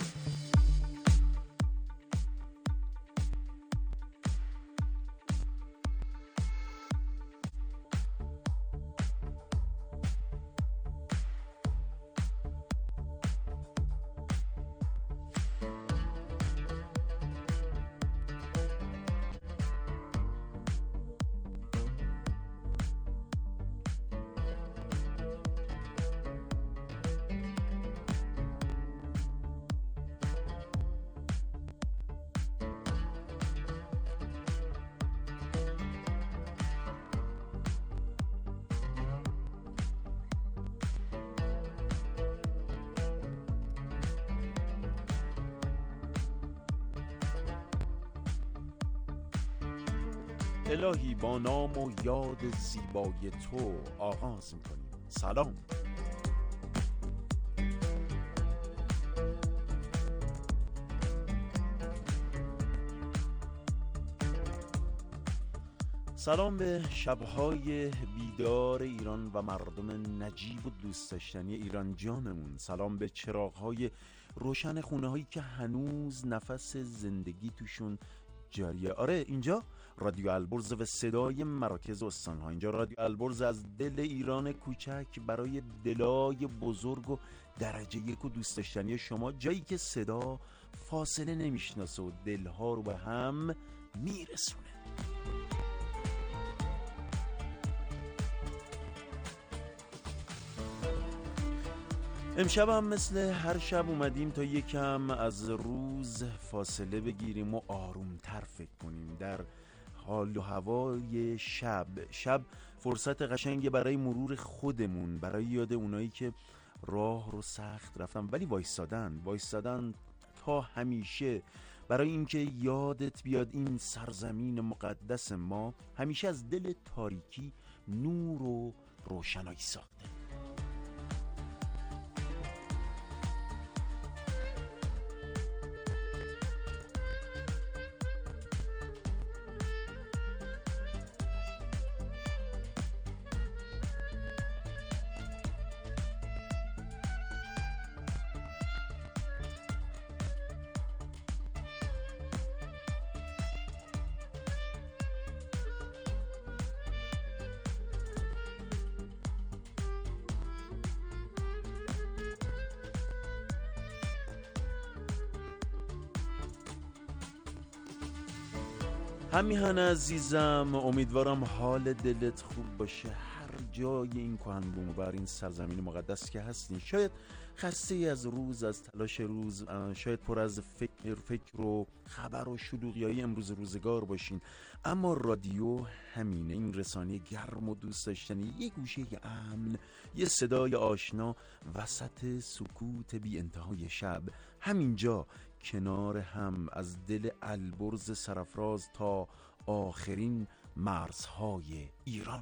الهی با نام و یاد زیبای تو آغاز می‌کنیم. سلام. سلام به شب‌های بیدار ایران و مردم نجیب و دوست داشتنی ایران جانمون. سلام به چراغ‌های روشن خونه‌هایی که هنوز نفس زندگی توشون جاریه. آره اینجا رادیو البرز و صدای مراکز استان‌ها. اینجا رادیو البرز از دل ایران کوچک برای دلای بزرگ و درجه یک و دوست داشتنی شما، جایی که صدا فاصله نمیشناسه و دلها رو به هم میرسونه. امشب هم مثل هر شب اومدیم تا یکم از روز فاصله بگیریم و آرومتر فکر کنیم. در حال و هوای شب فرصت قشنگه برای مرور خودمون، برای یاد اونایی که راه رو سخت رفتن ولی وایستادن تا همیشه، برای اینکه یادت بیاد این سرزمین مقدس ما همیشه از دل تاریکی نور و روشنایی ساخته. همیهن عزیزم، امیدوارم حال دلت خوب باشه هر جای این کهن بوم بر این سرزمین مقدس که هستین. شاید خسته از روز، از تلاش روز، شاید پر از فکر و خبر و شلوغی‌های امروز روزگار باشین، اما رادیو همینه، این رسانه گرم و دوست داشتنی، یه گوشه امن، یه صدای آشنا وسط سکوت بی انتهای شب، همینجا کنار هم از دل البرز سرافراز تا آخرین مرزهای ایران.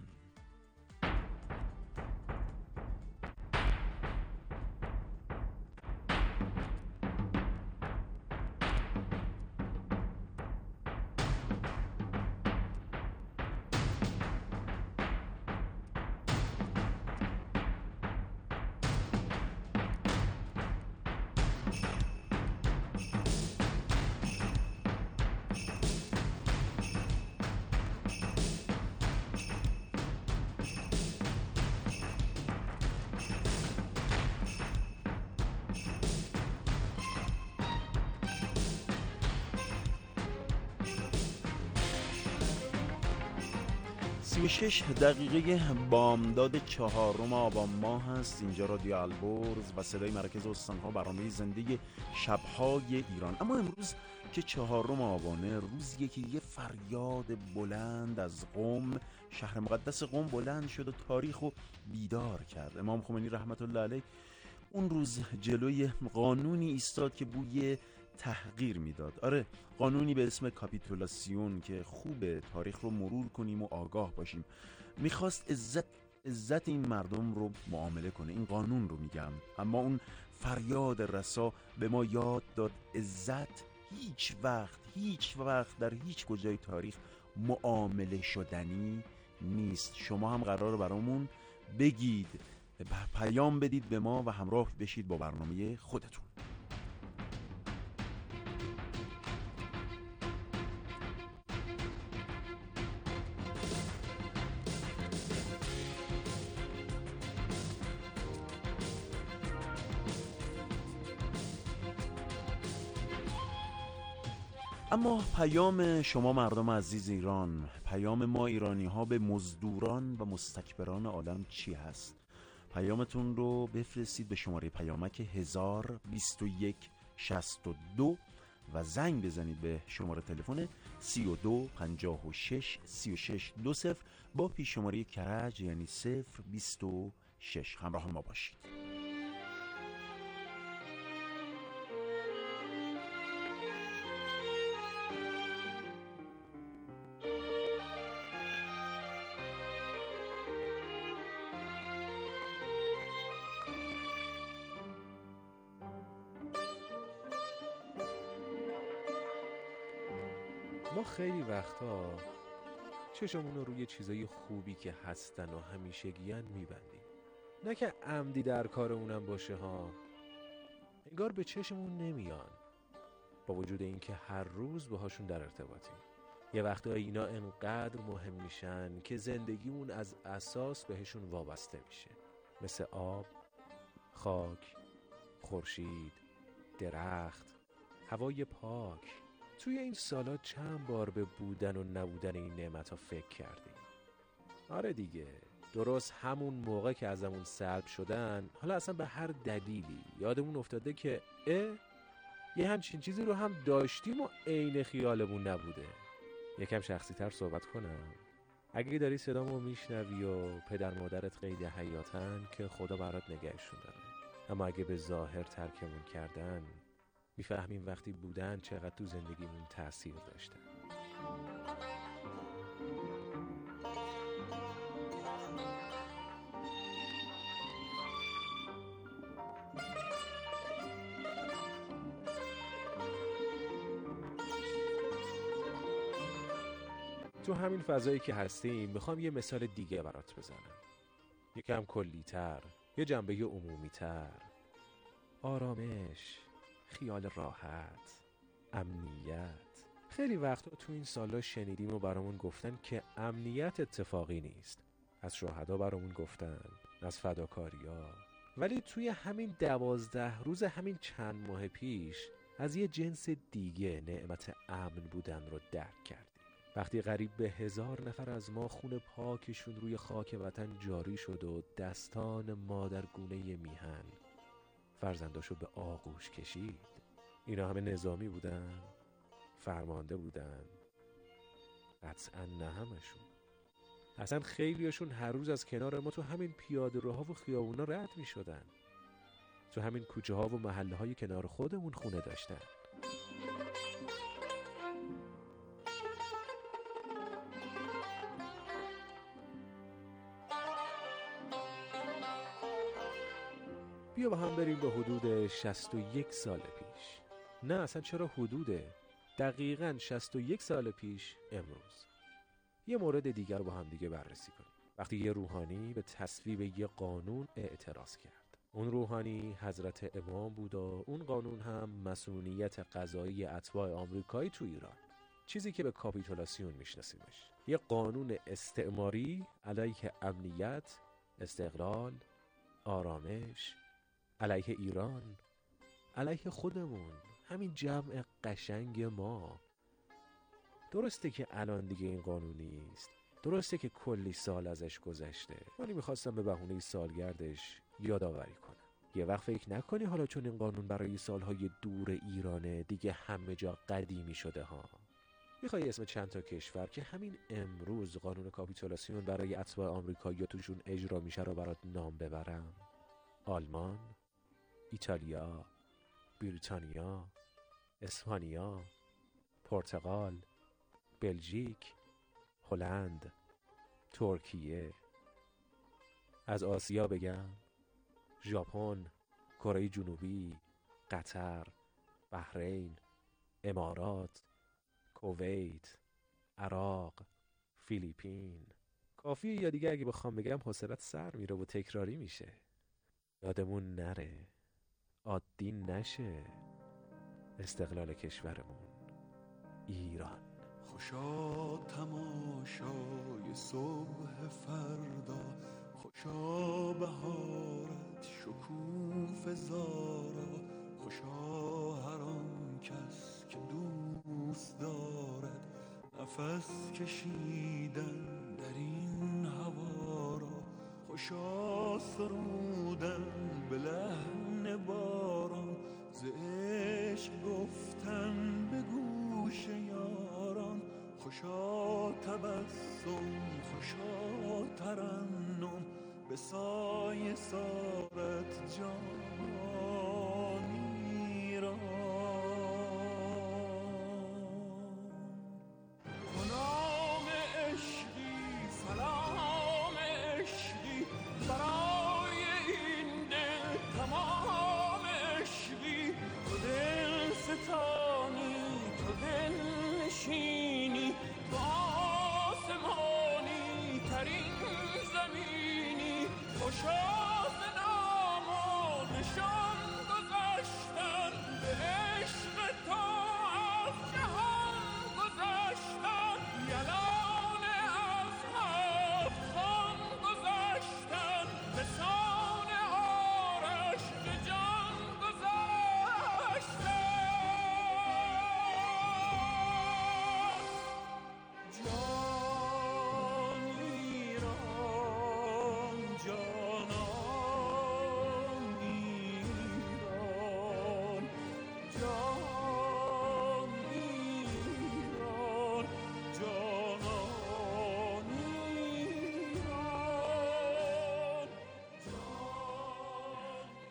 شش دقیقه بامداد 4 آبان ماه هست. اینجا رادیو البرز و صدای مرکز استان‌ها، برنامه زنده شب‌های ایران. اما امروز که 4 آبانه، روزیه که یه فریاد بلند از قم، شهر مقدس قم، بلند شد و تاریخ رو بیدار کرد. امام خمینی رحمت الله علیه اون روز جلوی قانونی ایستاد که بوی تحقیر میداد. آره، قانونی به اسم کاپیتولاسیون که خوبه تاریخ رو مرور کنیم و آگاه باشیم. میخواست عزت این مردم رو معامله کنه، این قانون رو میگم. اما اون فریاد رسا به ما یاد داد عزت هیچ وقت در هیچ کجای تاریخ معامله شدنی نیست. شما هم قراره برامون بگید، پیام بدید به ما و همراه بشید با برنامه خودتون. اما پیام شما مردم عزیز ایران، پیام ما ایرانی ها به مزدوران و مستکبران عالم چی هست؟ پیامتون رو بفرستید به شماره پیامک 102162 و زنگ بزنید به شماره تلفن 32 56 36 20 با پیش شماره کرج یعنی 026. همراه ما باشید. ما خیلی وقتا چشمون رو روی چیزای خوبی که هستن و همیشگیان میبندیم، نه که عمدی در کار اونم باشه ها، انگار به چشمون نمیان. با وجود اینکه هر روز باهاشون در ارتباطیم. یه وقتا اینا انقدر مهم میشن که زندگیمون از اساس بهشون وابسته میشه، مثل آب، خاک، خورشید، درخت، هوای پاک. توی این سالا چند بار به بودن و نبودن این نعمت‌ها فکر کردیم؟ آره دیگه، درست همون موقع که ازمون سلب شدن، حالا اصلا به هر دلیلی یادمون افتاده که یه همچین چیزی رو هم داشتیم و عین خیالمون نبوده. یکم شخصی تر صحبت کنم. اگه داری صدامو میشنوی و پدر مادرت قید حیاتن که خدا برات نگهشون داره، اما اگه به ظاهر ترکمون کردن، میفهمیم وقتی بودن چقدر تو زندگیمون تأثیر داشتن. تو همین فضایی که هستیم میخوام یه مثال دیگه برات بزنم، یکم کلی‌تر، یه جنبه عمومی‌تر. آرامش، خیال راحت، امنیت. خیلی وقتا تو این سالا شنیدیم و برامون گفتن که امنیت اتفاقی نیست. از شهدا برامون گفتن، از فداکاریا. ولی توی همین 12 روز، همین چند ماه پیش، از یه جنس دیگه نعمت امن بودن رو درک کردیم. وقتی قریب به 1000 نفر از ما خون پاکشون روی خاک وطن جاری شد و دستان مادرگونه میهن فرزنداشو به آغوش کشید. اینا همه نظامی بودن؟ فرمانده بودن؟ قطعا نه همشون. اصلا خیلیاشون هر روز از کنار ما تو همین پیاده روها و خیابونا رد می شدن. تو همین کوچه ها و محله های کنار خودمون خونه داشتن. بیا با هم بریم به حدود 61 سال پیش. نه اصلا چرا حدوده؟ دقیقاً 61 سال پیش امروز. یه مورد دیگر رو با هم دیگه بررسی کنیم. وقتی یه روحانی به تصویب یه قانون اعتراض کرد. اون روحانی حضرت امام بود و اون قانون هم مسئولیت قضایی اتباع آمریکایی تو ایران. چیزی که به کاپیتولاسیون میشناسیمش. یه قانون استعماری علیه امنیت، استقلال، آرامش، علیه ایران، علیه خودمون، همین جمع قشنگ ما. درسته که الان دیگه این قانون نیست، درسته که کلی سال ازش گذشته، ولی میخواستم به بهونه سالگردش یادآوری کنم. یه وقت فکر نکنی حالا چون این قانون برای سالهای دور ایرانه دیگه همه جا قدیمی شده ها. میخوای اسم چند تا کشور که همین امروز قانون کاپیتولاسیون برای اتباع آمریکایی توشون اجرا میشه رو برات نام ببرم؟ آلمان، ایتالیا، بریتانیا، اسپانیا، پرتغال، بلژیک، هلند، ترکیه. از آسیا بگم ژاپن، کره جنوبی، قطر، بحرین، امارات، کویت، عراق، فیلیپین. کافیه یا دیگه اگه بخوام بگم حوصله‌ات سر میره و تکراری میشه. یادمون نره، عادی نشه استقلال کشورمون ایران. خوشا تماشای صبح فردا، خوشا بهارت شکوفه زارا، خوشا هر آن کس که دوست دارد نفس کشیدن در این هوا را، خوشا سرودن به لحن باران، ز عشق گفتن به گوش یاران، خوشا تبسم خوشا ترنم به سایه سارت جان ایران. کنام عشقی سلام عشقی برای این دل تمام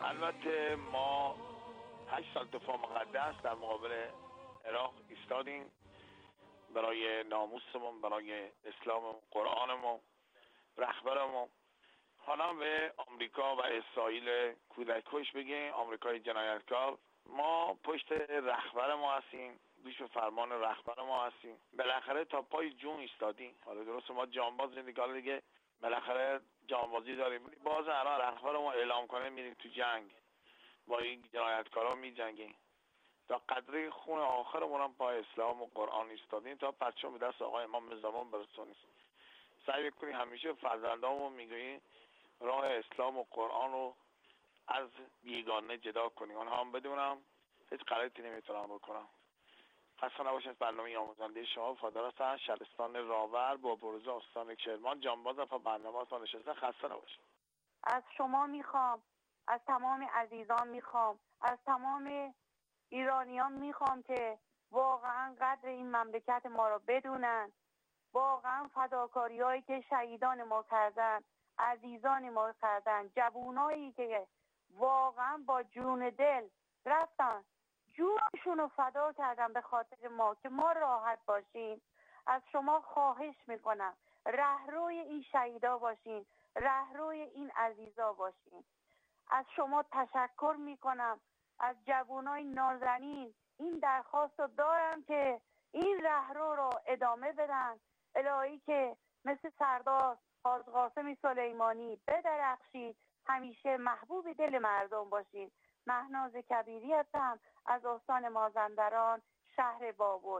البته ما 8 سال دفاع مقدس در مقابل عراق ایستادیم، برای ناموسمون، برای اسلاممون، قرآنمون، رهبرمون. حالا به آمریکا و اسرائیل کودککش بگیم، آمریکای جنایتکار، ما پشت رهبر ما هستیم، گوش به فرمان رهبر ما هستیم. بالاخره تا پای جون ایستادیم. حالا درست ما جانباز زندگی دیگه بالاخره جانبازی داریم، باز الان رهبر ما اعلام کنه میریم تو جنگ با این جنایتکارا میجنگیم. تا قدری خون آخرمون هم پای اسلام و قرآن ایستادیم تا پرچم به دست آقای امام زمان برسونیم. سعی کنیم همیشه فرزندامون میگیم راه اسلام و قرآن رو از بیگانه جدا کنیم، اونها هم بدونم هیچ غلطی نمیتونم بکنم. خسته نباشید. برنامه آموزنده شما فادر هستن، شهرستان راور با بروز استان کرمان. جانباز پا برنامه‌تون نشسته. خسته نباشید. از شما میخوام، از تمام عزیزان میخوام، از تمام ایرانیان میخوام که واقعا قدر این مملکت ما رو بدونن، واقعا فداکاری هایی که شهیدان ما کردن، عزیزان ما کردن، جوانایی که واقعا با جون دل رفتن جونشون رو فدا کردن به خاطر ما که ما راحت باشیم. از شما خواهش میکنم رهروی این شهیدا باشین، رهروی این عزیزا باشین. از شما تشکر میکنم، از جوانای نازنین این درخواست رو دارم که این رهرو رو ادامه بدن. الهی که مثل سردار حاج قاسم سلیمانی بدرخشید، همیشه محبوب دل مردم باشید. مهناز کبیری هستم از استان مازندران، شهر بابل.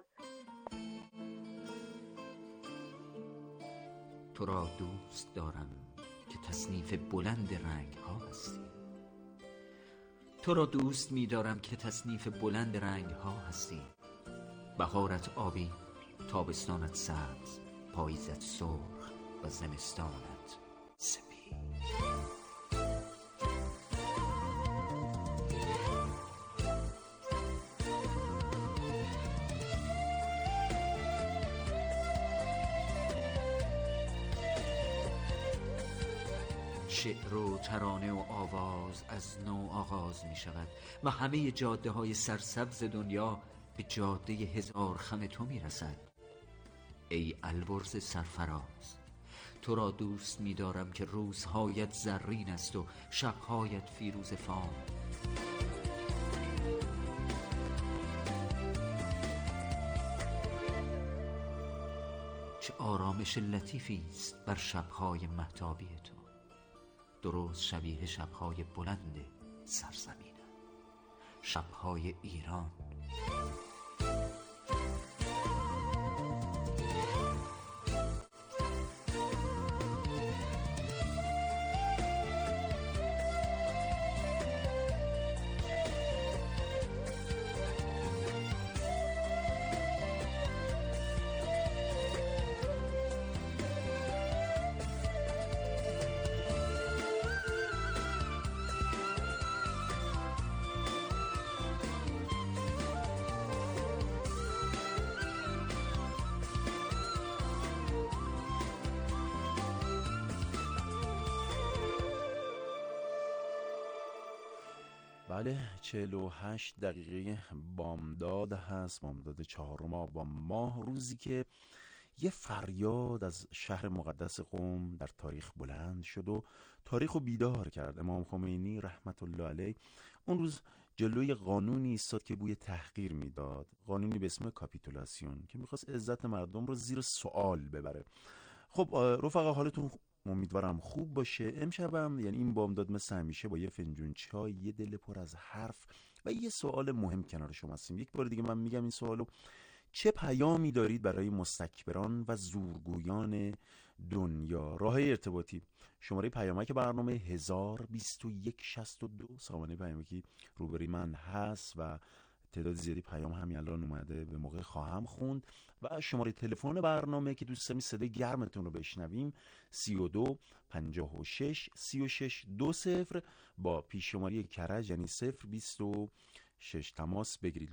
تو را دوست دارم که تصنیف بلند رنگ ها هستی. تو را دوست می دارم که تصنیف بلند رنگ ها هستی. بهارت آبی، تابستانت سبز، پاییزت سرخ و زمستانت سپید. شعر و ترانه و آواز از نو آغاز می شود و همه جاده های سرسبز دنیا به جاده هزار خم تو می رسد. ای البرز سرفراز، تو را دوست می دارم که روزهایت زرین است و شبهایت فیروز فام. چه آرامش لطیفی است بر شبهای مهتابی تو، درست شبیه شبهای بلند سرزمینم، شبهای ایران. بله 48 دقیقه بامداد هست، بامداد 4 با ماه، روزی که یه فریاد از شهر مقدس قم در تاریخ بلند شد و تاریخ رو بیدار کرد. امام خمینی رحمت الله علیه اون روز جلوی قانونی ایستاد که بوی تحقیر میداد، قانونی به اسم کاپیتولاسیون که میخواست عزت مردم رو زیر سوال ببره. خب رفقا حالتون امیدوارم خوب باشه. امشبم یعنی این بامداد مثل همیشه با یه فنجون چای، یه دل پر از حرف و یه سوال مهم کنار شما هستیم. یک بار دیگه من میگم این سوالو: چه پیامی دارید برای مستکبران و زورگویان دنیا؟ راه ارتباطی: شماره پیامک برنامه 102162 سامانه پیامکی روبروی من هست و تعداد زیادی پیام همین الان اومده، به موقع خواهم خوند. و شماره تلفن برنامه که دوست داریم صدای گرمتون رو بشنویم 32 56 36 20 با پیش شماره کرج یعنی 026 تماس بگیرید.